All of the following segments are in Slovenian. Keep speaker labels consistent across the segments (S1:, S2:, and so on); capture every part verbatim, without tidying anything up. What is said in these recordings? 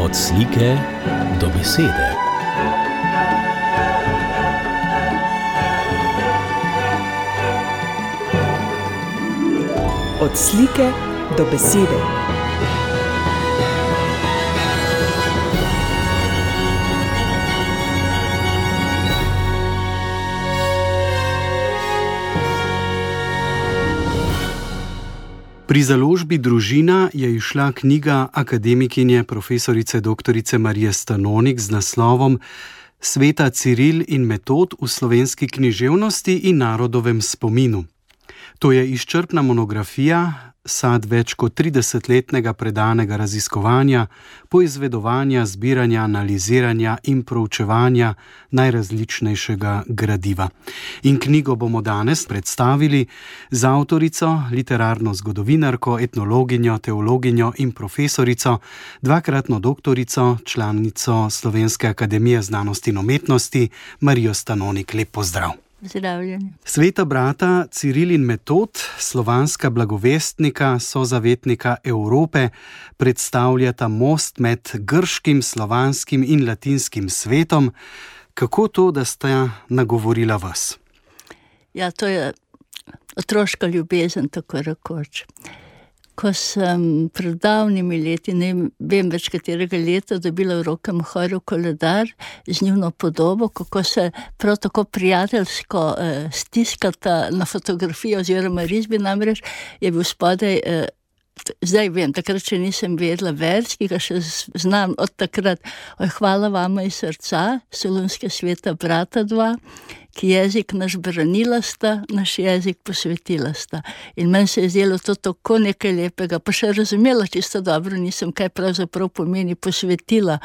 S1: Od slike do besede.
S2: Od slike do besede.
S3: Pri založbi Družina je izšla knjiga akademikinje profesorice doktorice Marije Stanonik z naslovom Sveta Ciril in Metod v slovenski književnosti in narodovem spominu. To je izčrpna monografija, sad več kot tridesetletnega predanega raziskovanja, poizvedovanja, zbiranja, analiziranja in proučevanja najrazličnejšega gradiva. In knjigo bomo danes predstavili z avtorico, literarno zgodovinarko, etnologinjo, teologinjo in profesorico, dvakratno doktorico, članico Slovenske akademije znanosti in umetnosti, Marijo Stanonik. Lep pozdrav.
S4: Zdravljeni.
S3: Sveta brata Ciril in Metod, slovanska blagovestnika, sozavetnika Evrope, predstavljata most med grškim, slovanskim in latinskim svetom. Kako to, da sta nagovorila vas?
S4: Ja, to je otroška ljubezen, tako rekoč. Ko sem pred davnimi leti, ne vem več katerega leta, dobila v roke Mohorjev koledar z njuno podobo, kako se prav tako prijateljsko eh, stiskata na fotografijo oziroma risbi, namreč je bil spodaj, eh, zdaj vem, takrat še nisem vedela vers, ki ga še znam od takrat. Oj, hvala vama iz srca, solunske sveta brata dva, ki jezik naš branila sta, naš jezik posvetila sta. In meni se je zdelo to tako nekaj lepega, pa še razumela čisto dobro nisem, kaj pravzaprav pomeni posvetila.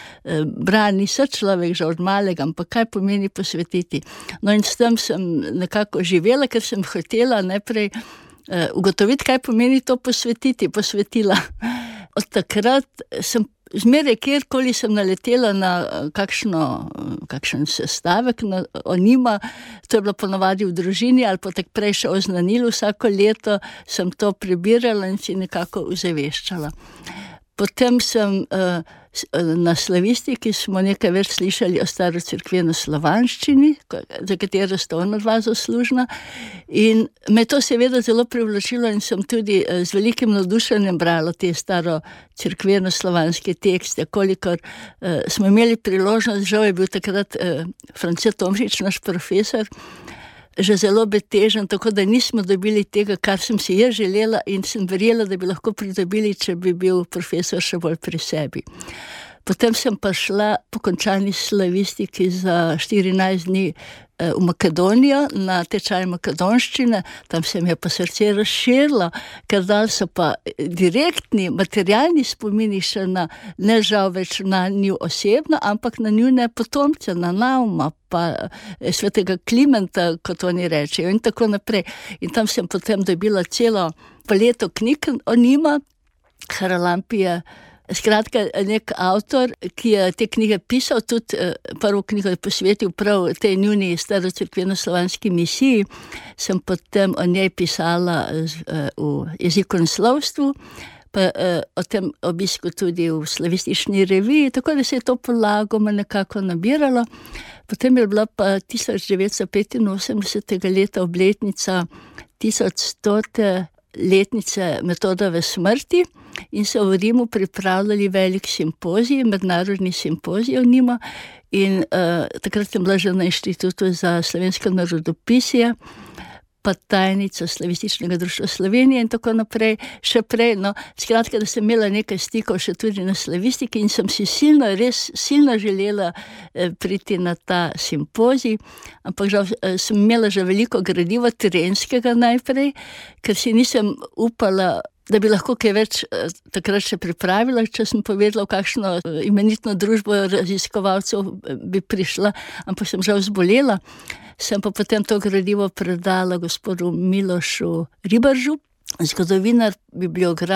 S4: Brani se človek že od malega, ampak kaj pomeni posvetiti. No in s tem sem nekako živela, ker sem hotela najprej uh, ugotoviti, kaj pomeni to posvetiti, posvetila. Od takrat sem zmeraj, kjerkoli sem naletela na kakšno, kakšen sestavek na, o njima, to je bilo ponavadi v družini ali pa tak prej še oznanilo, vsako leto sem to prebirala in si nekako uzaveščala. Potem sem uh, na slavistiki smo nekaj več slišali o starocirkveni slovanščini, za katero sta ona dva zaslužna, in me to seveda zelo privlačilo in sem tudi uh, z velikim navdušenjem brala te starocirkveno slovanske tekste, kolikor uh, smo imeli priložnost, žal je bil takrat uh, France Tomšič, naš profesor, že zelo betežen, tako da nismo dobili tega, kar sem si je želela in sem verjela, da bi lahko pridobili, če bi bil profesor še bolj pri sebi. Potem sem pa šla po končani slavistiki za štirinajst dni v Makedonijo na tečaj makedonščine, tam se mi je pa srce razširilo, ker dal so pa direktni materialni spomini še na, ne žal več na nju osebno, ampak na njune potomce, na Nauma, pa svetega Klimenta, kot oni rečejo, in tako naprej. In tam sem potem dobila celo paleto knjig o njima, Haralampija. Skratka, nek avtor, ki je te knjige pisal, tudi prvo knjigo je posvetil prav tej njuni starocirkveno-slovanski misiji, sem potem o njej pisala v jezikovnem slovstvu, pa o tem obisku tudi v slavistični reviji, tako da se je to polagoma nekako nabiralo. Potem je bila pa tisoč devetsto petinosemdesetega leta obletnica tisočstote letnice Metodove smrti in so v Rimu pripravljali velik simpozij, mednarodni simpozij o njima in uh, takrat sem bila že na Inštitutu za slovensko narodopisje, pa tajnica Slavističnega društva Slovenije in tako naprej, še prej, no, skratka, da sem imela nekaj stikov še tudi na slavistiki in sem si silno, res silno želela eh, priti na ta simpozij, ampak žal eh, sem imela že veliko gradiva terenskega najprej, ker si nisem upala, da bi lahko kaj več eh, takrat še pripravila, če sem povedala, v kakšno eh, imenitno družbo raziskovalcev eh, bi prišla, ampak sem žal zbolela. Sem pa potem to gradivo predala gospodu Milošu Ribaržu, zgodovinar, bibliograf,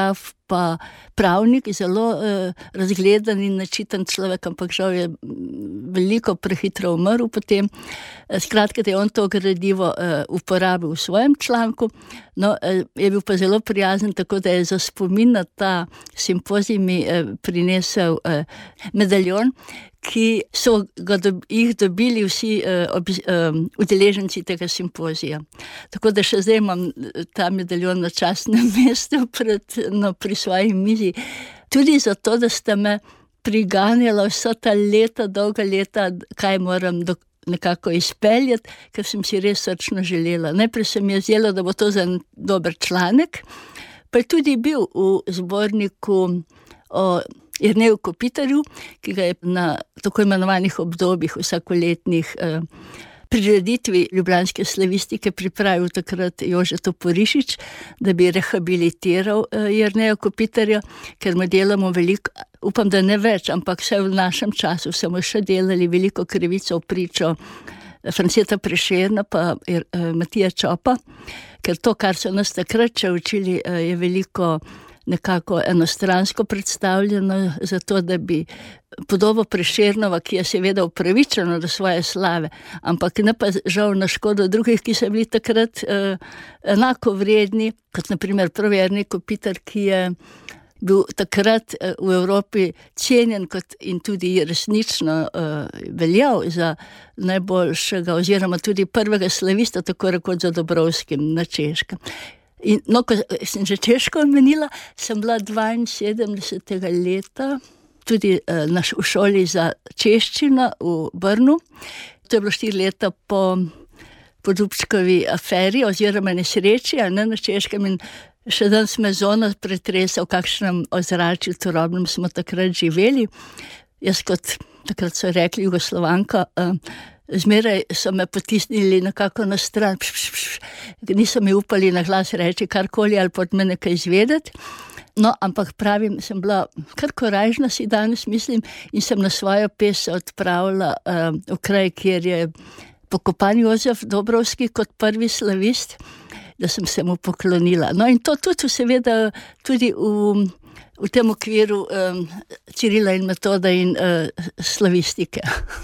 S4: pa pravnik, zelo uh, razgledan in načitan človek, ampak žal je veliko prehitro umrl potem. Skratka, da je on to gradivo uh, uporabil v svojem članku, no, uh, je bil pa zelo prijazen, tako da je za spomin na ta simpozij mi uh, prinesel uh, medaljon, ki so ga do, jih dobili vsi uh, ob, uh, udeleženci tega simpozija. Tako da še zdaj imam ta medaljon na častnem mestu pred, no, pri svoji mizi. Tudi zato, da sta me priganjala vsa ta leta, dolga leta, kaj moram do, nekako izpeljati, ker sem si res srčno želela. Najprej se mi je zdelo, da bo to za en dober članek, pa je tudi bil v zborniku o Jerneju Kopitarju, ki ga je na tako imenovanih obdobjih vsakoletnih eh, prireditvi ljubljanske slavistike pripravil takrat Jože Toporišič, da bi rehabilitiral eh, Jerneja Kopitarja, ker mu delamo veliko, upam, da ne več, ampak vse v našem času smo še delali veliko krivico v pričo Franceta Prešerna pa eh, Matija Čopa, ker to, kar so nas takrat še učili, eh, je veliko nekako enostransko predstavljeno, zato da bi podobo Prešernova, ki je seveda upravičena do svoje slave, ampak ne pa žal na škodo drugih, ki so bili takrat eh, enako vredni, kot na primer prav Jernej Kopitar, ki je bil takrat eh, v Evropi cenjen kot in tudi resnično eh, veljal za najboljšega oziroma tudi prvega slavista, tako rekoč za Dobrovskim na Češkem. In, no, ko sem že Češko omenila, sem bila dvainsedemdesetega leta tudi eh, na, v šoli za češčino v Brnu. To je bilo štiri leta po, po Dubčkovi aferi oziroma nesreči, a ne na Češkem, in še danes me zona pretresa, v kakšnem ozračju turobnem smo takrat živeli. Jaz kot, takrat so rekli, Jugoslovanka, eh, zmeraj so me potisnili nekako na stran, pš, pš, pš. Niso mi upali na glas reči karkoli ali pod me nekaj izvedeti. No, ampak pravim, sem bila kar korajžna, si danes mislim, in sem na svojo pes odpravila uh, v kraj, kjer je pokopan Jozef Dobrovski kot prvi slavist, da sem se mu poklonila. No, in to tudi seveda tudi v v tem okviru um, Cirila in Metoda in uh, slavistike.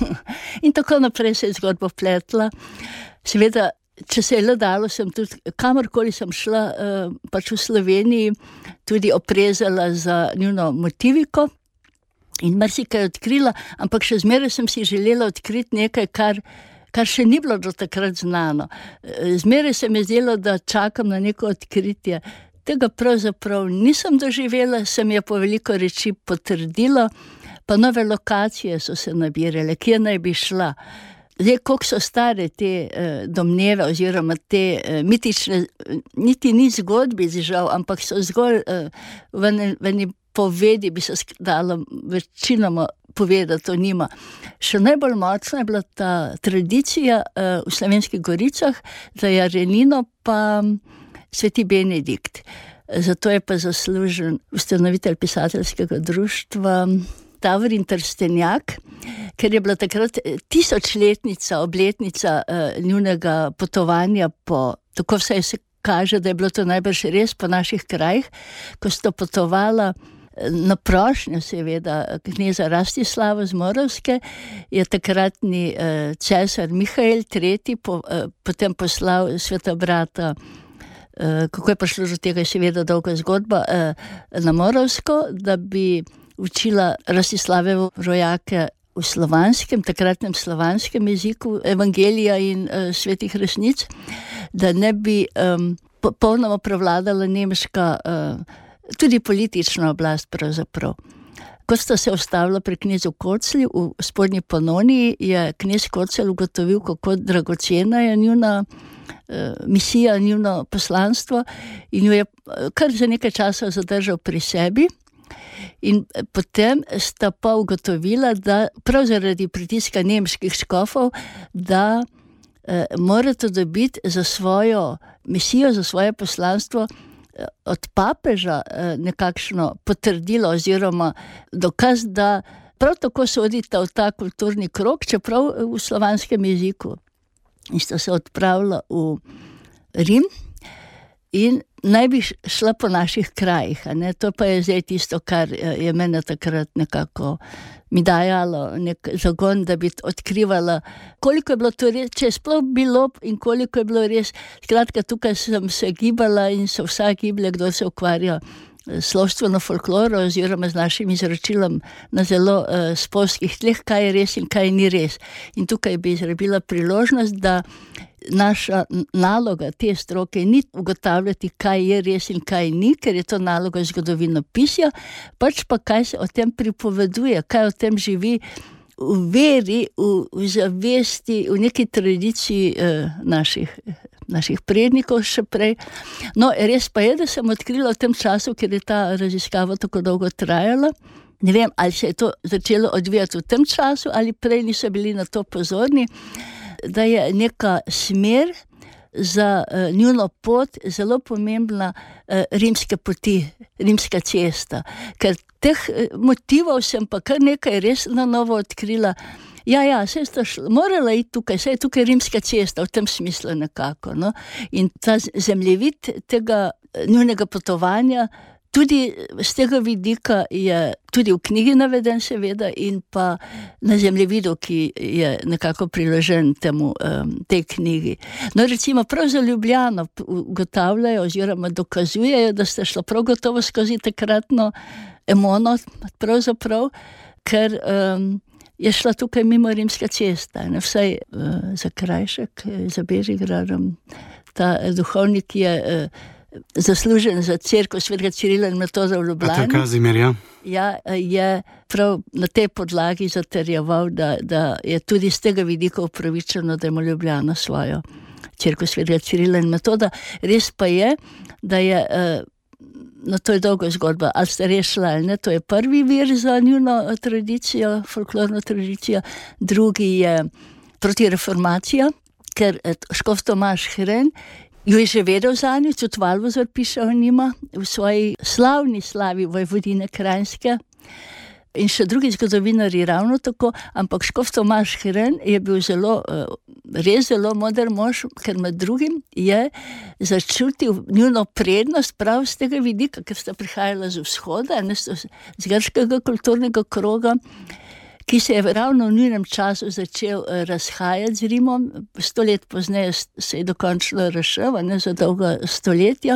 S4: In tako naprej se je zgodba pletla. Seveda, če se je le dalo, sem tudi, kamorkoli sem šla, uh, pač v Sloveniji, tudi oprezala za njuno motiviko in marsikaj odkrila, ampak še zmeraj sem si želela odkriti nekaj, kar kar še ni bilo do takrat znano. Zmeraj se mi je zdelo, da čakam na neko odkritje. Tega pravzaprav nisem doživela, se mi je po veliko reči potrdilo, pa nove lokacije so se nabirale, kje naj bi šla. Zdaj, koliko so stare te eh, domneve oziroma te eh, mitične, niti ni zgodbi žal, ampak so zgolj eh, v eni povedi, bi se dalo večinoma povedati, to nima. Še najbolj močna je bila ta tradicija eh, v Slovenskih Goricah, za Jarenino pa Sveti Benedikt. Zato je pa zaslužen ustanovitelj pisateljskega društva Tavor in Trstenjak, ker je bila takrat tisočletnica, obletnica uh, njunega potovanja po, tako vsaj se kaže, da je bilo to najbrž res po naših krajih, ko sta potovala na prošnjo seveda kneza Rastislava z Moravske, je takratni uh, cesar Mihael tretji po, uh, potem poslal svetobrata, uh, kako je prišlo do tega, je seveda dolga zgodba, uh, na Moravsko, da bi učila Rastislave rojake v slovanskem, takratnem slovanskem jeziku, evangelija in uh, svetih resnic, da ne bi um, popolnoma prevladala nemška uh, tudi politična oblast pravzaprav. Ko sta se ustavila pri knezu Koclju v Spodnji Panoniji, je knez Kocelj ugotovil, kako dragocena je njuna uh, misija, njuno poslanstvo, in jo je kar za nekaj časa zadržal pri sebi. In potem sta pa ugotovila, da prav zaradi pritiska nemških škofov, da eh, morate dobiti za svojo misijo, za svoje poslanstvo eh, od papeža eh, nekakšno potrdilo oziroma dokaz, da prav tako sodita v ta kulturni krog, čeprav v slovanskem jeziku. In sta se odpravila v Rim in naj bi šla po naših krajih, a ne? To pa je zdaj tisto, kar je mene takrat nekako mi dajalo nek zagon, da bi odkrivala, koliko je bilo to res, če je sploh bilo in koliko je bilo res. Skratka, tukaj sem se gibala in se vsak giblje, kdo se ukvarja s slovstveno folkloro oziroma z našim izročilom na zelo uh, spolskih tleh, kaj je res in kaj ni res. In tukaj bi izrabila priložnost, da naša naloga te stroke ni ugotavljati, kaj je res in kaj ni, ker je to naloga zgodovinopisja, pač pa kaj se o tem pripoveduje, kaj o tem živi v veri, v, v zavesti, v neki tradiciji uh, naših naših prednikov še prej. No, res pa je, da sem odkrila v tem času, ker je ta raziskava tako dolgo trajala. Ne vem, ali se je to začelo odvijati v tem času, ali prej niso bili na to pozorni, da je neka smer za uh, njuno pot zelo pomembna uh, rimske poti, rimska cesta. Ker teh uh, motivov sem pa kar nekaj res na novo odkrila. Ja, ja, se sta šla, morala iti tukaj, se je tukaj rimska cesta, v tem smislu nekako, no. In ta zemljevid tega njunega potovanja, tudi z tega vidika je tudi v knjigi naveden seveda in pa na zemljevidu, ki je nekako priložen temu, um, tej knjigi. No, recimo prav za Ljubljano ugotavljajo oziroma dokazujejo, da sta šla prav gotovo skozi takratno Emono, pravzaprav, ker um, je šla tukaj mimo rimska cesta, ne, vsaj uh, za Krajšek, za Bežigradom. Ta uh, duhovnik je uh, zaslužen za cerkev svetega Cirila in Metoda v Ljubljani.
S3: A to Kazimir, ja?
S4: Ja, je prav na tej podlagi zatrjeval, da, da je tudi z tega vidika upravičeno, da ima Ljubljana svojo cerkev svetega Cirila in Metoda. Res pa je, da je uh, no, to je dolga zgodba, ali ste rešila ali ne, to je prvi vir za njuno tradicijo, folklorno tradicijo, drugi je protireformacija, ker škof Tomaž Hren jo je že vedel za njo, tudi Valvazor piše o njima, v svoji slavni slavi Vojvodine Kranjske. In še drugi zgodovinari ravno tako, ampak škof Tomaž Hren je bil zelo, res zelo moder mož, ker med drugim je začutil njuno prednost prav z tega vidika, ker sta prihajala z vzhoda, ne, z grškega kulturnega kroga, ki se je ravno v njunem času začel razhajati z Rimom, sto let pozneje se je dokončno razšel, ne, za dolga stoletja.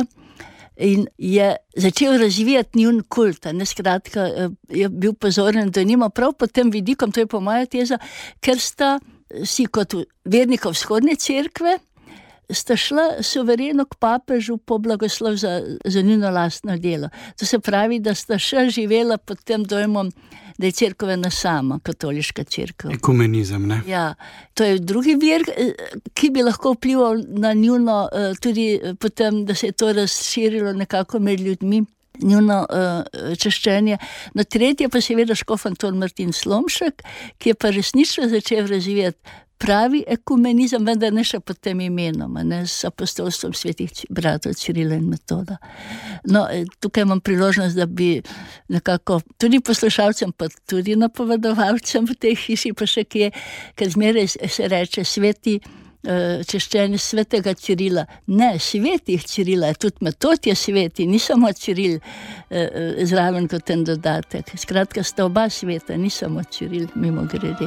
S4: In je začel razvijati njun kult, ne, skratka, je bil pozoren, da nima prav pod tem vidikom, to je po moja teza, ker sta si kot vernika vzhodne cerkve, sta šla suvereno k papežu po blagoslov za, za njuno lastno delo. To se pravi, da sta še živela pod tem dojmom, da je cerkvena sama, katoliška cerkev.
S3: Ekumenizem, ne?
S4: Ja, to je drugi vir, ki bi lahko vplival na njuno, tudi potem, da se je to razširilo nekako med ljudmi, njuno uh, čaščenje. No, tretje pa seveda škof Anton Martin Slomšek, ki je pa resnično začel razvijati pravi ekumenizem, vendar ne še pod tem imenom, ne, s apostolstvom svetih bratov Cirila in Metoda. No, tukaj imam priložnost, da bi nekako tudi poslušalcem, pa tudi napovedovalcem v tej hiši, pa še kje, ker zmeraj se reče sveti, češčenje svetega Cirila. Ne, svetih Cirila, tudi Metod je sveti, ni samo Ciril zraven kot ten dodatek. Skratka, sta oba sveta, ni samo Ciril, mimo grede.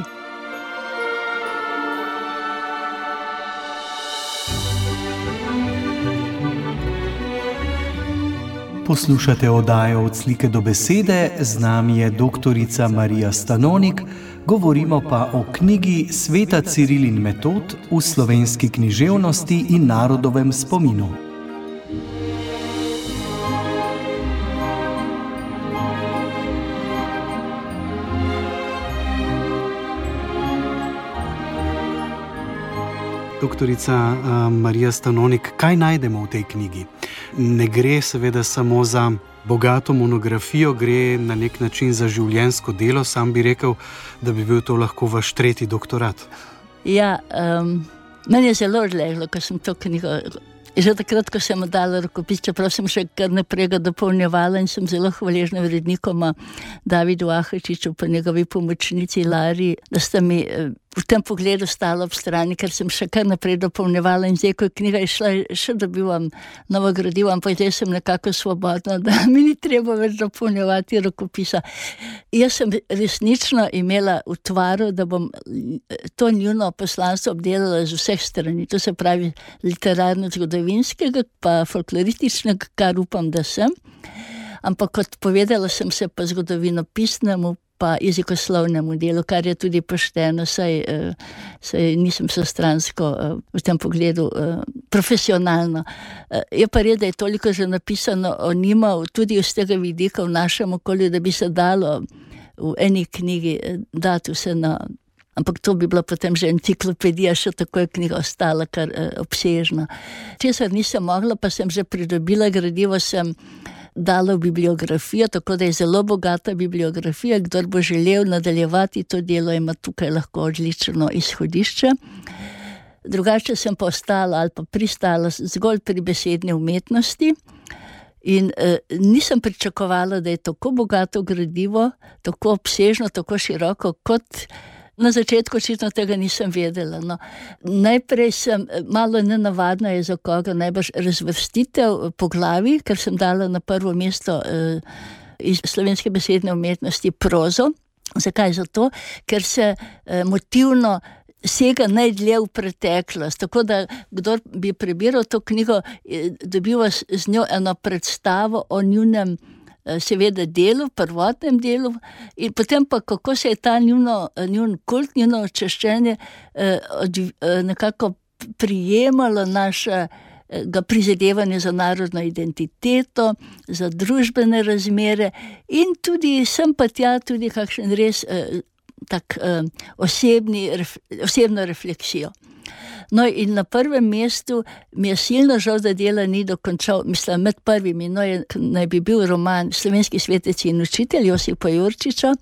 S3: Poslušate oddajo Od slike do besede, z nami je doktorica Marija Stanonik, govorimo pa o knjigi Sveta Ciril in Metod v slovenski književnosti in narodovem spominu. Doktorica uh, Marija Stanonik, kaj najdemo v tej knjigi? Ne gre seveda samo za bogato monografijo, gre na nek način za življenjsko delo. Sam bi rekel, da bi bil to lahko vaš tretji doktorat.
S4: Ja, um, meni je zelo odleglo, ko sem to knjigo, že takrat, ko sem dala rokopis, čeprav sem še kar naprej ga dopolnjevala in sem zelo hvaležna urednikoma Davidu Ahričiču pa njegovi pomočnici Lari, da sta mi v tem pogledu stala ob strani, ker sem še kar naprej dopolnjevala in zdaj, ko je knjiga išla, še dobivam novo gradivo, ampak zdaj sem nekako svobodna, da mi ni treba več dopolnjevati rokopisa. Jaz sem resnično imela utvaro, da bom to njuno poslanstvo obdelala z vseh strani, to se pravi literarno-zgodovinskega, pa folklorističnega, kar upam, da sem. Ampak kot povedala sem se pa zgodovinopisnemu pa jezikoslovnemu delu, kar je tudi pošteno, saj, saj nisem sostransko v tem pogledu profesionalno. Je pa res, da je toliko že napisano o njima, tudi iz tega vidika v našem okolju, da bi se dalo v eni knjigi dati vse na... Ampak to bi bila potem že enciklopedija, še tako je knjiga ostala kar obsežna. Česar nisem mogla, pa sem že pridobila gradivo, sem dala v bibliografijo, tako da je zelo bogata bibliografija. Kdor bo želel nadaljevati to delo, ima tukaj lahko odlično izhodišče. Drugače sem pa ostala ali pa pristala zgolj pri besedni umetnosti in eh, nisem pričakovala, da je tako bogato gradivo, tako obsežno, tako široko, kot na začetku očitno tega nisem vedela. No. Najprej sem, malo nenavadna je za koga, najbrž razvrstitev poglavij, ker sem dala na prvo mesto eh, iz slovenske besedne umetnosti prozo. Zakaj? Zato, ker se eh, motivno sega najdlje v preteklost, tako da kdor bi prebiral to knjigo, dobiva z njo eno predstavo o njunem seveda delu, prvotnem delu in potem pa kako se je ta njuno, njun kult, njuno očiščenje eh, od, eh, nekako prijemalo naše ga prizadevanje za narodno identiteto, za družbene razmere in tudi sem pa tja tudi kakšen res eh, tak eh, osebni, ref, osebno refleksijo. No in na prvem mestu mi je silno žal, da dela ni dokončal, mislim, med prvimi, no je, naj bi bil roman Slovenski svetec in učitelj Josipa Jurčiča,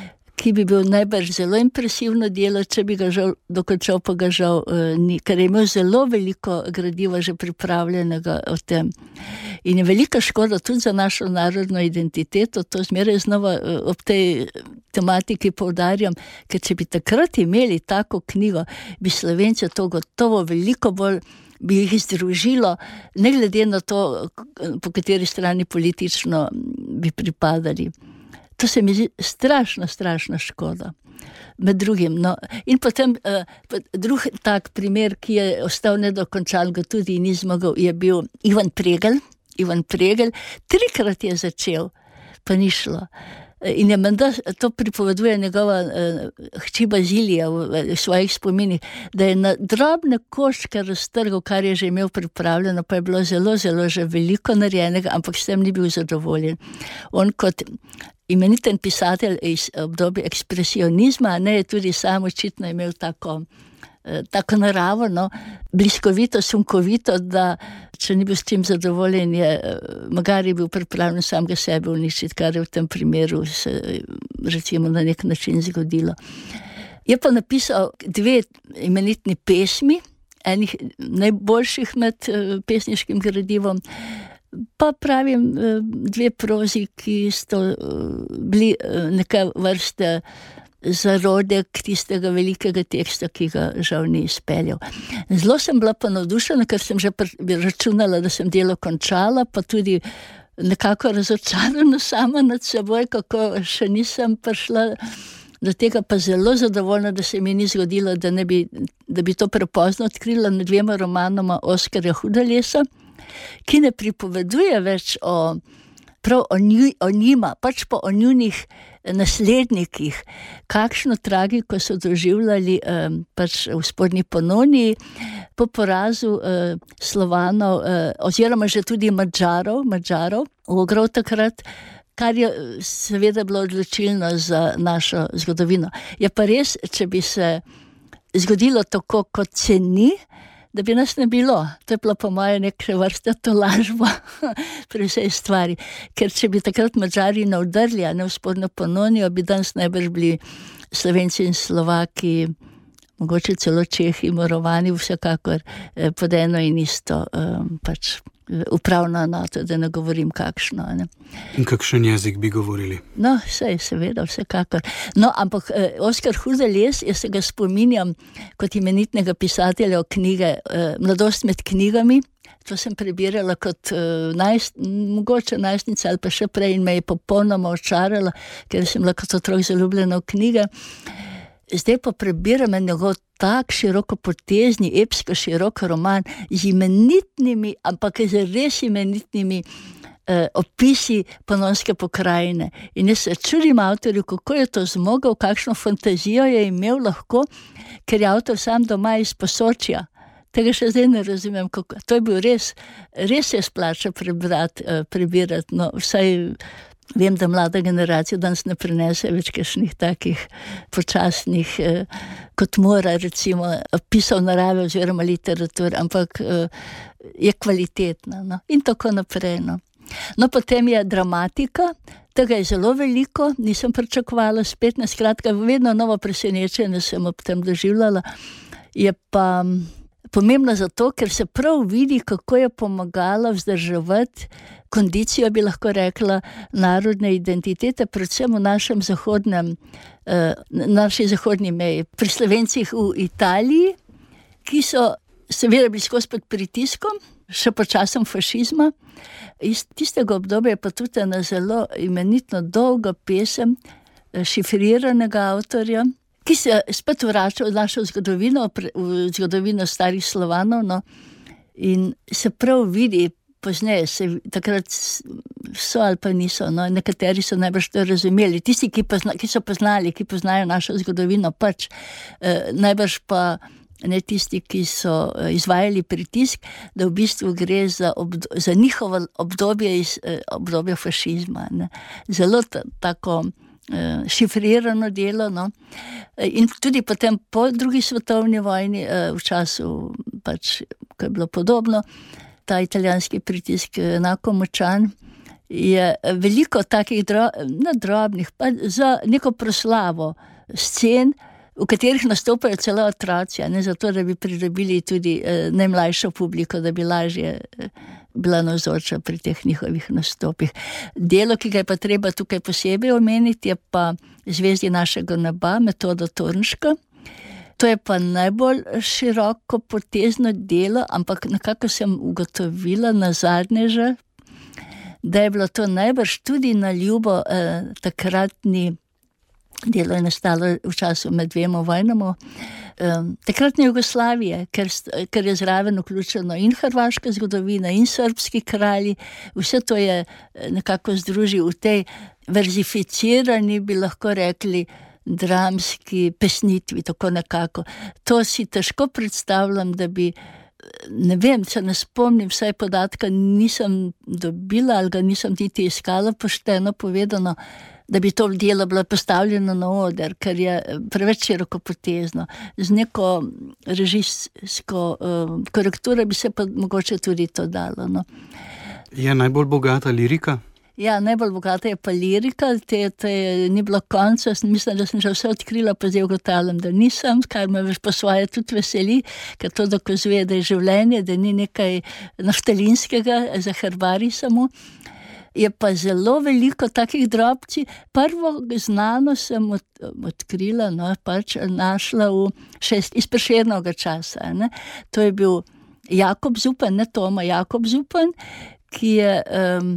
S4: ki bi bil najbrž zelo impresivno delo, če bi ga žal dokončal, pa ga žal uh, ni, ker je imel zelo veliko gradiva že pripravljenega o tem. In je velika škoda tudi za našo narodno identiteto, to zmeraj znova uh, ob tej tematiki poudarjam, ker če bi takrat imeli tako knjigo, bi Slovenci to gotovo veliko bolj bi jih združilo, ne glede na to, po kateri strani politično bi pripadali. To se mi zdi strašno, strašno škoda. Med drugim, no. In potem uh, drug tak primer, ki je ostal nedokončan, ga tudi ni zmogel, je bil Ivan Pregl. Ivan Pregl trikrat je začel, pa ni šlo. In je menda, to pripoveduje njegova uh, hči Bazilija v, v svojih spominih, da je na drobne koščke raztrgal, kar je že imel pripravljeno, pa je bilo zelo, zelo že veliko narejenega, ampak s tem ni bil zadovoljen. On kot imeniten pisatelj iz obdobja ekspresionizma, ne je tudi sam očitno imel tako, eh, tako naravo, no, bliskovito, sunkovito, da če ni bil s čim zadovoljen, je magari bil pripravljen samega sebe uničiti, kar je v tem primeru se recimo na nek način zgodilo. Je pa napisal dve imenitni pesmi, enih najboljših med eh, pesniškim gradivom, pa pravim dve prozi, ki sto bili neka vrste zarodek tistega velikega teksta, ki ga žal ni izpeljal. Zelo sem bila pa navdušena, ker sem že računala, da sem delo končala, pa tudi nekako razočarana sama nad seboj, kako še nisem prišla do tega, pa zelo zadovoljna, da se mi ni zgodilo, da, ne bi, da bi to prepozno odkrila med dvema romanoma Oskarja Hudolesa, ki ne pripoveduje več o, prav o, nju, o njima, pač pa o njunih naslednikih, kakšno tragiko so doživljali eh, pač v Spodnji Panoniji po porazu eh, Slovanov eh, oziroma že tudi Madžarov, Madžarov, Ogrov takrat, kar je seveda bilo odločilno za našo zgodovino. Je pa res, če bi se zgodilo tako, kot se ni, da bi nas ne bilo. To je bila po moje neka vrsta tolažba pri vsej stvari. Ker če bi takrat Madžari navdrli, a ne v Spodnjo Panonijo, bi danes najbrž bili Slovenci in Slovaki mogoče celo Čehi, Morovani, vsekakor pod eno in isto pač upravno enoto, da ne govorim kakšno. Ne.
S3: In kakšen jezik bi govorili?
S4: No, sej, seveda, vsekakor. No, ampak Oskar Hurdeles, jaz se ga spominjam kot imenitnega pisatelja knjige Mladost med knjigami. To sem prebirala kot uh, najst, mogoče najstnica ali pa še prej in me je popolnoma očarala, ker sem bila kot otrok zaljubljena v knjige. Zdaj pa prebiram njegov tak širokopotezni, epsko širok roman z imenitnimi, ampak z res imenitnimi uh, opisi Panonske pokrajine. In jaz se čudim avtorju, kako je to zmogel, kakšno fantazijo je imel lahko, ker je avtor sam doma iz Posočja. Tega še zdaj ne razumem, kako. To je bil res, res se splača prebrati, prebirati. No, vsaj vem, da mlada generacija danes ne prenese več kakšnih takih počasnih, kot mora, recimo, pisal narave oziroma literatur, ampak je kvalitetna. No. In tako naprej. No. No, potem je dramatika, tega je zelo veliko, nisem pričakovala spet, ne, skratka, vedno novo presenečenje sem ob tem doživljala. Je pa pomembno zato, ker se prav vidi, kako je pomagala vzdrževati kondicijo, bi lahko rekla, narodne identitete, predvsem v našem zahodnem, eh, naši zahodni meji. Pri Slovencih v Italiji, ki so seveda bili skozi pod pritiskom, še pod časom fašizma, iz tistega obdobja pa tudi ena zelo imenitno dolga pesem šifriranega avtorja, ki se spet vrača v našo zgodovino, v zgodovino starih Slovanov, no, in se prav vidi, pozneje, se, takrat so ali pa niso, no, nekateri so najbrž to razumeli, tisti, ki, pozna, ki so poznali, ki poznajo našo zgodovino, pač eh, najbrž pa ne tisti, ki so izvajali pritisk, da v bistvu gre za, obdo, za njihovo obdobje iz eh, obdobja fašizma. Ne. Zelo t- tako šifrirano delo, no. In tudi potem po drugi svetovni vojni, v času pač, ko je bilo podobno, ta italijanski pritisk enako močan, je veliko takih dro, ne drobnih, pa za neko proslavo scen, v katerih nastopajo celo otroci, ne zato, da bi pridobili tudi eh, najmlajšo publiko, da bi lažje eh, bila navzoča pri teh njihovih nastopih. Delo, ki ga je pa treba tukaj posebej omeniti, je pa Zvezdi našega neba, Metoda Tornška. To je pa najbolj široko potezno delo, ampak nekako sem ugotovila nazadnje že, da je bilo to najbrž tudi na ljubo eh, takratni. Delo je nastalo v času med dvema vojnama, um, takratne Jugoslavije, ker, ker je zraven vključeno in hrvaška zgodovina, in srbski kralji, vse to je nekako združil v tej verzificirani, bi lahko rekli, dramski pesnitvi, tako nekako. To si težko predstavljam, da bi, ne vem, se ne spomnim, vsaj podatka nisem dobila ali ga nisem niti iskala, pošteno povedano, da bi to delo bilo postavljeno na oder, ker je preveč širokopotezno. Z neko režijsko uh, korekturo bi se pa mogoče tudi to dalo. No.
S3: Je najbolj bogata lirika?
S4: Ja, najbolj bogata je pa lirika, te, te ni bilo konca, mislim, da sem že vse odkrila, pa zdaj ugotavljam, da nisem, kar me po svoje tudi veseli, ker to dokazuje, da je življenje, da ni nekaj naftalinskega, za herbari samo. Je pa zelo veliko takih drobci. Prvo znano sem od, odkrila, no, pač našla v šest, iz Prešernovega časa. Ne. To je bil Jakob Zupan, ne Toma, Jakob Zupan, ki je um,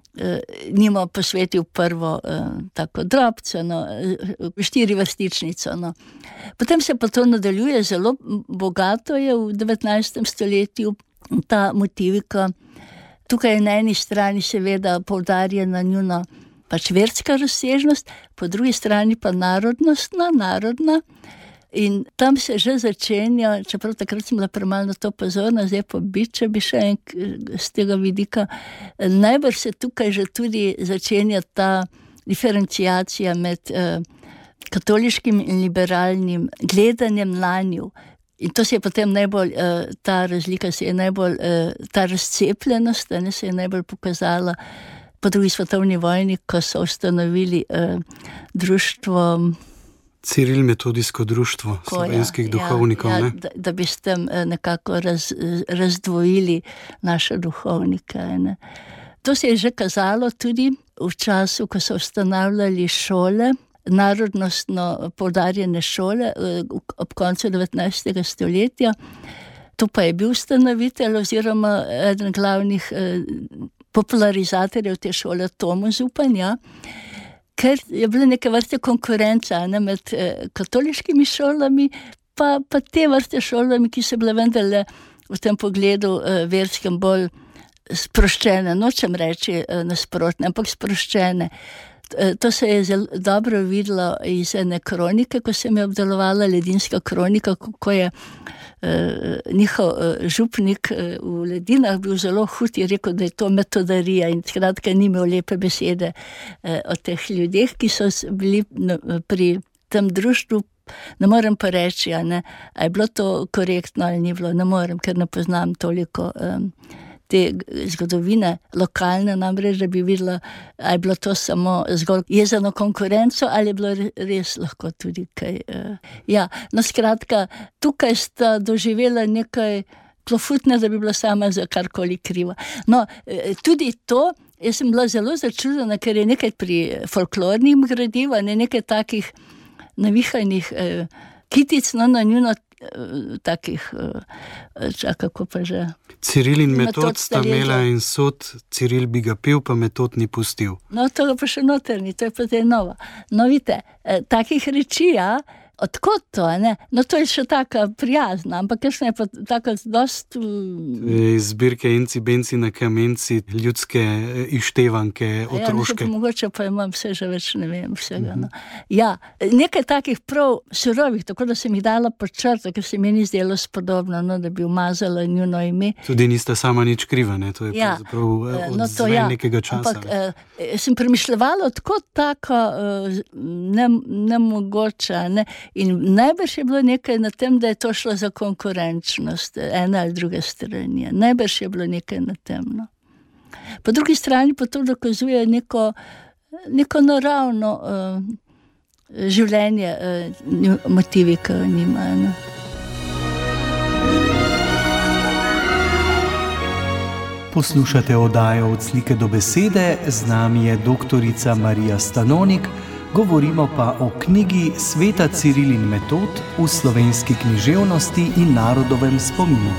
S4: njima posvetil prvo um, tako drobco, no, štiri vrstičnico. No. Potem se pa to nadaljuje, zelo bogato je v devetnajstem stoletju ta motivika. Tukaj je na eni strani seveda poudarjena njuna pač verska razsežnost, po drugi strani pa narodnostna, narodna. In tam se že začenja, čeprav takrat sem bila premalo na to pozorna, zdaj pa bi, če bi še en z tega vidika, najbrž se tukaj že tudi začenja ta diferenciacija med eh, katoliškim in liberalnim gledanjem na njo. In to se je potem najbolj, ta razlika se je najbolj, ta razcepljenost, ne, se je najbolj pokazala po drugi svetovni vojni, ko so ustanovili društvo
S3: Ciril metodijsko društvo
S4: Ko,
S3: slovenskih
S4: ja,
S3: duhovnikov.
S4: Ja,
S3: ne?
S4: da, da bi s tem nekako raz, razdvojili naše duhovnike. Ne. To se je že kazalo tudi v času, ko so ustanavljali šole, narodnostno poudarjene šole ob koncu devetnajstega stoletja. To pa je bil ustanovitelj oziroma eden glavnih eh, popularizatorjev te šole, Tomo Zupan, ja. Ker je bila neke vrste konkurenca ne, med eh, katoliškimi šolami, pa, pa te vrste šolami, ki so bile vendarle v tem pogledu eh, verskem bolj sproščene, nočem reči eh, nasprotne, ampak sproščene. Eh, to se je zelo dobro videlo iz ene kronike, ko sem je obdelovala, Ledinska kronika, kako je eh, njihov eh, župnik eh, v Ledinah bil zelo hud, je rekel, da je to metodarija in skratka ni imel lepe besede eh, o teh ljudeh, ki so bili no, pri tem društvu. Ne morem pa reči, a, ne, a je bilo to korektno ali ni bilo, ne morem, ker ne poznam toliko um, te zgodovine lokalne, namreč, da bi videla, a je bilo to samo zgolj jezano konkurenco ali je bilo res lahko tudi kaj. Uh, ja, no skratka, tukaj sta doživela nekaj klofutne, da bi bila sama za karkoli kriva. No, tudi to, jaz sem bila zelo začudena, ker je nekaj pri folklornim gradivu, ne nekaj takih navihanih eh, kitic, no na njuno eh, takih, eh, čaka, kako pa že.
S3: Ciril in Metod sta imela in sod, Ciril bi ga pil, pa Metod ni pustil.
S4: No, to pa še noterni, to je pa te nova. No, vidite, eh, takih reči, ja, odkot to, ne? No, to je še taka prijazna, ampak kakšna je pa taka dost...
S3: Iz zbirke Enci, Benci na kamenci, ljudske ištevanke, otroške.
S4: Ja, ne, mogoče pa imam vse že več, ne vem, vsega. No. Ja, nekaj takih prav surovih, tako da sem jih dala pod črto, ker se mi ni zdelo spodobno, no, da bi umazala njuno ime. Tudi
S3: nista sama nič kriva, ne? To je ja, pravzaprav
S4: no,
S3: odzven ja, nekega časa.
S4: Ampak eh, sem premišljevala, odkot tako eh, ne, nemogoče, ne? In najbrž je bilo nekaj na tem, da je to šlo za konkurenčnost ene ali druge strani. Najbrž je bilo nekaj na tem. No. Po drugi strani pa to dokazuje neko, neko naravno uh, življenje, uh, motivi, ki jo nimajo. Ne.
S1: Poslušate oddajo Od slike do besede, z nami je doktorica Marija Stanonik, govorimo pa o knjigi Sveta Ciril in Metod v slovenski književnosti in narodovem spominu.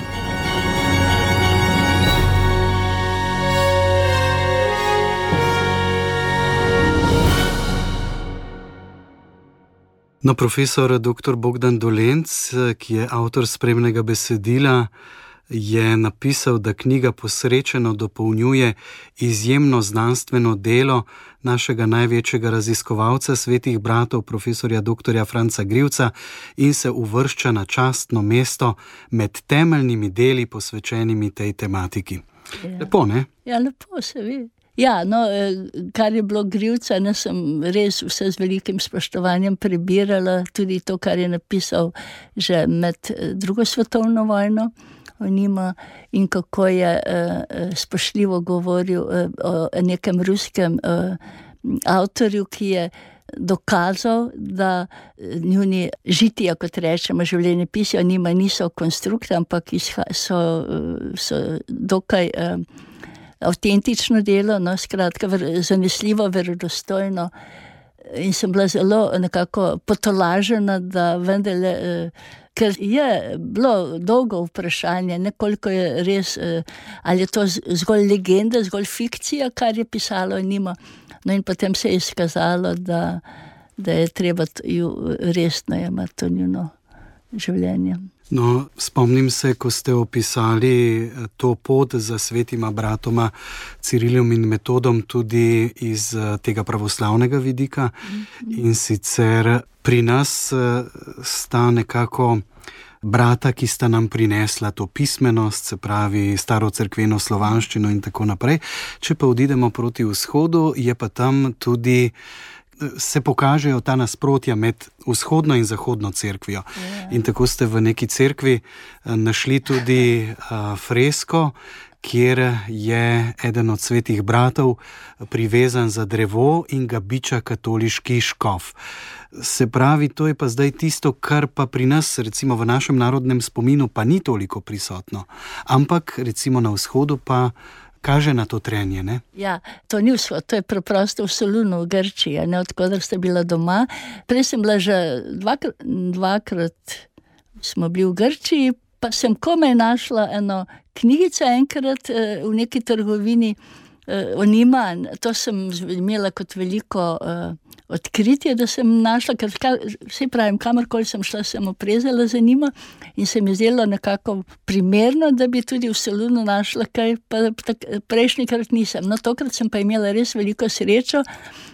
S3: No, profesor doktor Bogdan Dolenc, ki je avtor spremnega besedila, je napisal, da knjiga posrečeno dopolnjuje izjemno znanstveno delo našega največjega raziskovalca svetih bratov, profesorja doktorja Franca Grivca, in se uvršča na častno mesto med temeljnimi deli posvečenimi tej tematiki. Ja. Lepo, ne?
S4: Ja, lepo se ve. Ja, no, kar je bilo Grivca, ne, sem res vse z velikim spoštovanjem prebirala, tudi to, kar je napisal že med drugo svetovno vojno o njima in kako je uh, spoštljivo govoril uh, o nekem ruskem uh, avtorju, ki je dokazal, da njuni žitija, kot rečemo, življenje pisja, njima niso konstrukti, ampak izha, so, so dokaj uh, avtentično delo, no, skratka, ver, zanesljivo, verodostojno. In sem bila zelo nekako potolažena, da vendarle, uh, ker je bilo dolgo vprašanje, nekoliko je res, ali je to zgolj legenda, zgolj fikcija, kar je pisalo njima. No in potem se je izkazalo, da, da je treba ju resno jemati to njuno življenje.
S3: No, spomnim se, ko ste opisali to pot za svetima bratoma Cirilom in Metodom tudi iz tega pravoslavnega vidika. Mm-hmm. In sicer pri nas sta nekako brata, ki sta nam prinesla to pismenost, se pravi starocerkveno slovanščino in tako naprej. Če pa odidemo proti vzhodu, je pa tam tudi se pokažejo ta nasprotja med vzhodno in zahodno cerkvijo. Ja. In tako ste v neki cerkvi našli tudi uh, fresko, kjer je eden od svetih bratov privezan za drevo in ga biča katoliški škof. Se pravi, to je pa zdaj tisto, kar pa pri nas, recimo v našem narodnem spominu, pa ni toliko prisotno. Ampak recimo na vzhodu pa kaže na to trenje, ne?
S4: Ja, to ni vzhod, to je preprosto v Solunu v Grčiji, ne, odkudar ste bila doma. Prej sem bila že dvakrat, dvakrat smo bili v Grčiji, pa sem komaj našla eno knjigico enkrat v neki trgovini o njima. To sem imela kot veliko uh, odkritje, da sem našla, ker vse pravim, kamorkoli sem šla, sem oprezala za njima in se mi zdelo nekako primerno, da bi tudi v Solunu našla kaj, pa prejšnjikrat nisem. No, tokrat sem pa imela res veliko srečo,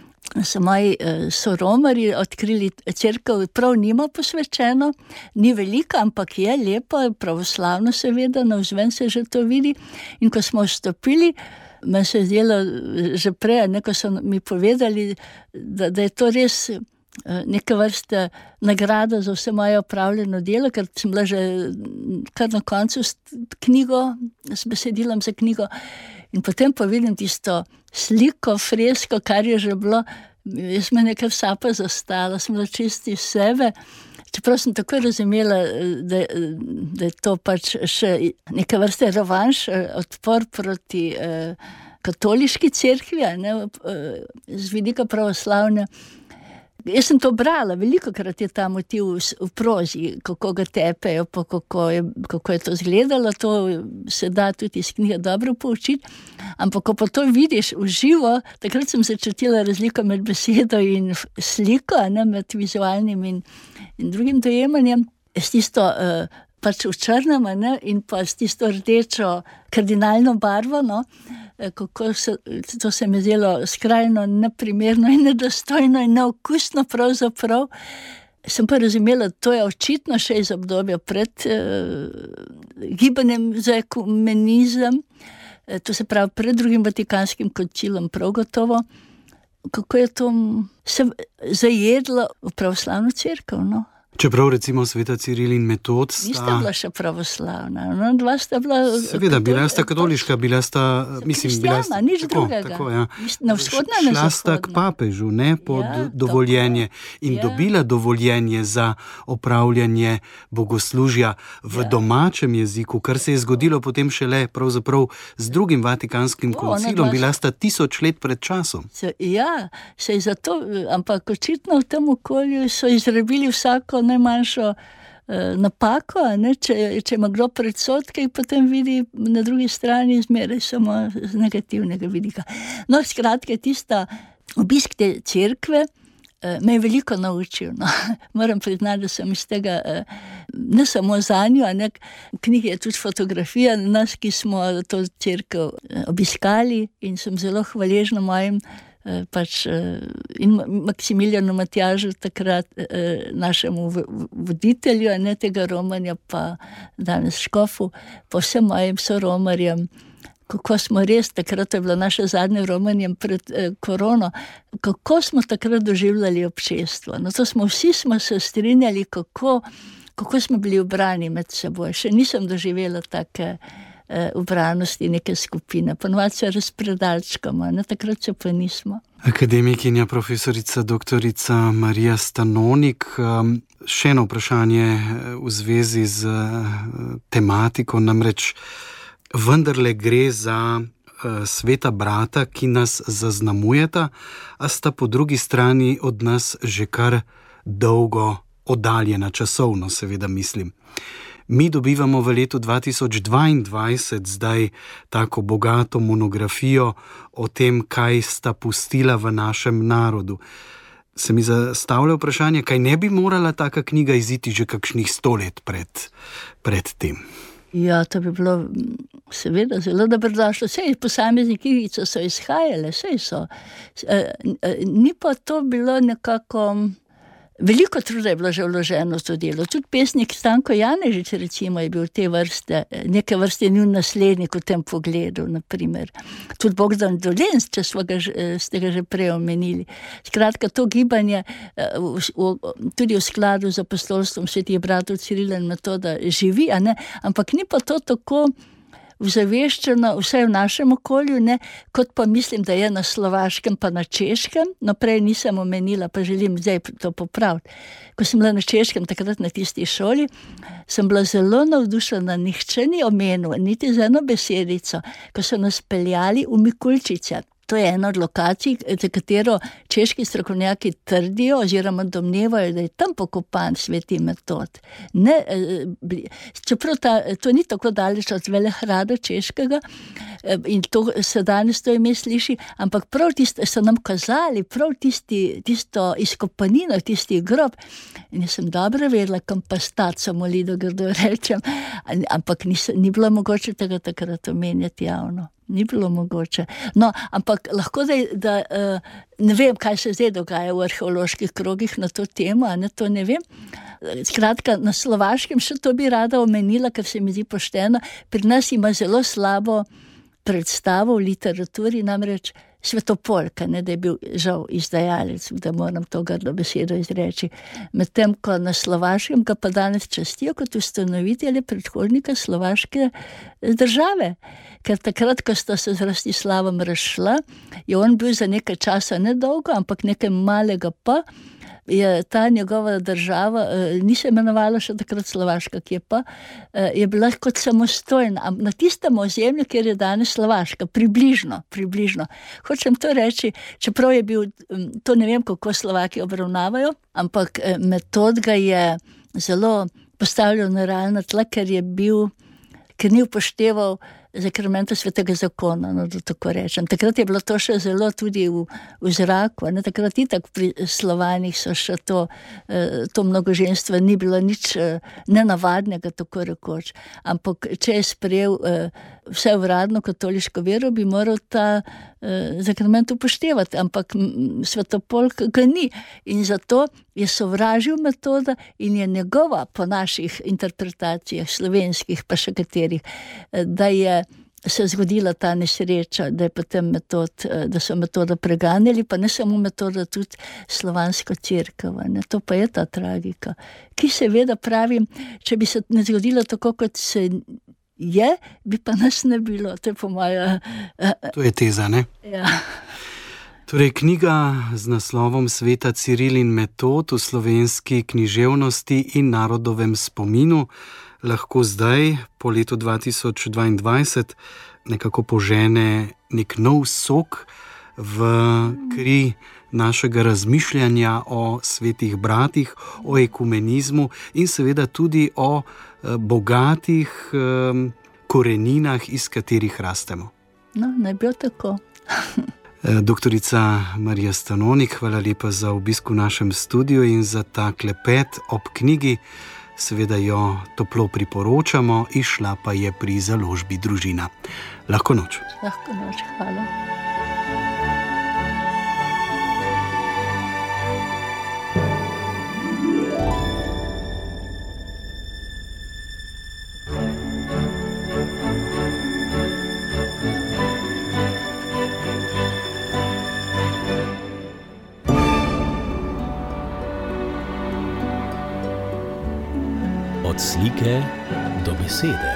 S4: so moji uh, soromarji odkrili cerkev, prav njima posvečeno, ni velika, ampak je lepa, pravoslavno seveda, navzven se že to vidi. In ko smo vstopili, me se je zdelo že prej, ne, ko so mi povedali, da, da je to res neka vrsta nagrada za vse moje opravljeno delo, ker sem bila že kar na koncu s knjigo, s besedilom za knjigo. In potem pa vidim tisto sliko, fresko, kar je že bilo, jaz me nekaj vsa pa zastala, sem bila čisti sebe. Čeprav sem tako razumela, da, da je to pač še neka vrsta revanš, odpor proti eh, katoliški cerkvi, ne, eh, z vidika pravoslavne. Jaz sem to brala, veliko krat je ta motiv v, v prozi, kako ga tepejo, pa kako je, kako je to izgledalo, to se da tudi iz knjige dobro poučiti, ampak ko pa to vidiš v živo, takrat sem začutila razliko med besedo in sliko, ne, med vizualnim in, in drugim dojemanjem. S tisto uh, pač v črnem, ne, in pa s tisto rdečo kardinalno barvo, no, kako se, to se mi zdelo skrajno neprimerno in nedostojno in neokusno pravzaprav. Sem pa razumela, to je očitno še iz obdobja pred eh, gibanjem za ekumenizem, eh, to se pravi pred drugim Vatikanskim koncilom prav gotovo, kako je to se zajedlo v pravoslavno cerkev, no.
S3: Čeprav recimo sveta Ciril in Metod sta...
S4: Nista bila še pravoslavna, no, dva sta bila...
S3: Seveda, bila sta katoliška, bila sta... Mislim, bila sta...
S4: nič
S3: tako,
S4: drugega.
S3: Tako, ja.
S4: Na vzhodna, na
S3: Šla sta k papežu, ne, pod ja, dovoljenje in ja. dobila dovoljenje za opravljanje bogoslužja v ja. domačem jeziku, kar se je zgodilo potem šele pravzaprav z drugim Vatikanskim to, koncilom, dva... bila sta tisoč let pred časom.
S4: Se, ja, se je zato, ampak očitno v tem okolju so izrabili vsako najmanjšo eh, napako, ne? Če, če ima kdo predsodke, potem vidi na drugi strani zmeraj samo z negativnega vidika. No, skratka, tista obisk te cerkve eh, me je veliko naučil. No. Moram priznati, da sem iz tega, eh, ne samo za njo, ne, v knjigi je tudi fotografija nas, ki smo to cerkev eh, obiskali in sem zelo hvaležna mojim pač in Maksimiljanu Matjažu, takrat našemu voditelju, ne tega romanja, pa danes škofu, pa vsem mojim soromarjem, kako smo res, takrat je bilo naše zadnje romanje pred eh, korono, kako smo takrat doživljali občestvo. No, to smo vsi smo se strinjali, kako, kako smo bili ubrani med seboj. Še nisem doživela take ubranosti neke skupine. Ponovadi se razpredalčkamo, ne, takrat se pa nismo.
S3: Akademikinja profesorica doktorica Marija Stanonik, še eno vprašanje v zvezi z tematiko, namreč vendarle gre za sveta brata, ki nas zaznamujeta, a sta po drugi strani od nas že kar dolgo oddaljena, časovno seveda mislim. Mi dobivamo v letu dva tisoč dvaindvajset zdaj tako bogato monografijo o tem, kaj sta pustila v našem narodu. Se mi zastavlja vprašanje, kaj ne bi morala taka knjiga iziti že kakšnih sto let pred, pred tem?
S4: Ja, to bi bilo seveda zelo dobrodošlo. Sej posamezni knjigice so izhajale, sej so. Ni pa to bilo nekako... Veliko truda je bilo že vloženo v to delo. Tudi pesnik Stanko Janežič, recimo, je bil te vrste, neke vrste njun naslednik v tem pogledu, naprimer. Tudi Bogdan Dolenc, če ga, ste ga že prej omenili. Skratka, to gibanje v, v, tudi v skladu z apostolstvom svetih bratov Cirila in Metoda živi, a ne? Ampak ni pa to tako vzaveščeno vsaj v našem okolju, ne, kot pa mislim, da je na Slovaškem pa na Češkem. No, prej nisem omenila, pa želim zdaj to popraviti. Ko sem bila na Češkem, takrat na tisti šoli, sem bila zelo navdušena, nihče ni omenil, niti z eno besedico, ko so nas peljali v Mikulčice. To je ena od lokacij, za katero češki strokovnjaki trdijo oziroma domnevajo, da je tam pokopan sveti Metod. Ne, čeprav ta, to ni tako daleč od Velehrada češkega in to se danes to ime sliši, ampak prav tisto so nam kazali, prav tisti, tisto izkopanino, tisti grob. In jaz sem dobro vedela, kam pa stati, samo Lido grdo rečem, ampak ni, ni bilo mogoče tega takrat omenjati javno. Ni bilo mogoče. No, ampak lahko da, da ne vem, kaj se zdaj dogaja v arheoloških krogih na to temo, a ne, to ne vem. Skratka, na Slovaškem še to bi rada omenila, ker se mi zdi pošteno. Pri nas ima zelo slabo predstavo v literaturi, namreč Svetopolka, ne, da je bil žal izdajalec, da moram to grdo besedo izreči. Medtem, ko na Slovaškem ga pa danes častijo kot ustanovitelje predhodnika slovaške države. Ker takrat, ko sta se z Rostislavom razšla, je on bil za nekaj časa nedolgo, ampak nekaj malega pa, je ta njegova država, ni se imenovala še takrat Slovaška, ki je pa, je bila kot samostojna, na tistem ozemlju, kjer je danes Slovaška, približno, približno. Hočem to reči, čeprav je bil, to ne vem, kako Slovaki obravnavajo, ampak Metod ga je zelo postavljal na realna tla, ker je bil, ker ni upošteval zakramenta svetega zakona, no, da tako rečem. Takrat je bilo to še zelo tudi v, v zraku, ne? Takrat itak pri Slovanih so še to, to mnogoženstvo ni bilo nič nenavadnega, tako rekoč. Ampak če je sprejel vse uradno katoliško vero, bi moral ta zakrament upoštevati, ampak Svetopolk ga ni. In zato je sovražil Metoda in je njegova, po naših interpretacijah, slovenskih, pa še katerih, da je se zgodila ta nesreča, da je potem Metod, da so Metoda preganjali, pa ne samo Metoda, tudi slovansko cerkev, ne, to pa je ta tragika, ki seveda pravim, če bi se ne zgodilo tako, kot se je, bi pa nas ne bilo, to je po moja...
S3: To je teza, ne?
S4: Ja.
S3: Torej, knjiga z naslovom Sveta Ciril in Metod v slovenski književnosti in narodovem spominu lahko zdaj, po letu dva tisoč dvaindvajset, nekako požene nek nov sok v kri našega razmišljanja o svetih bratih, o ekumenizmu in seveda tudi o bogatih um, koreninah, iz katerih rastemo.
S4: No, ne bi bilo tako.
S3: Doktorica Marija Stanonik, hvala lepa za obisk v našem studiu in za ta klepet ob knjigi. Seveda jo toplo priporočamo, izšla pa je pri založbi Družina. Lahko noč.
S4: Lahko noč, hvala.
S5: Od slike do besede.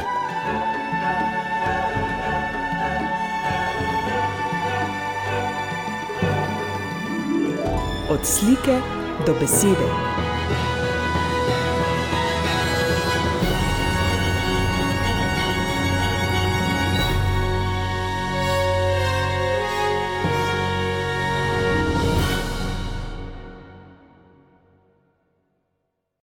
S2: Od slike do besede.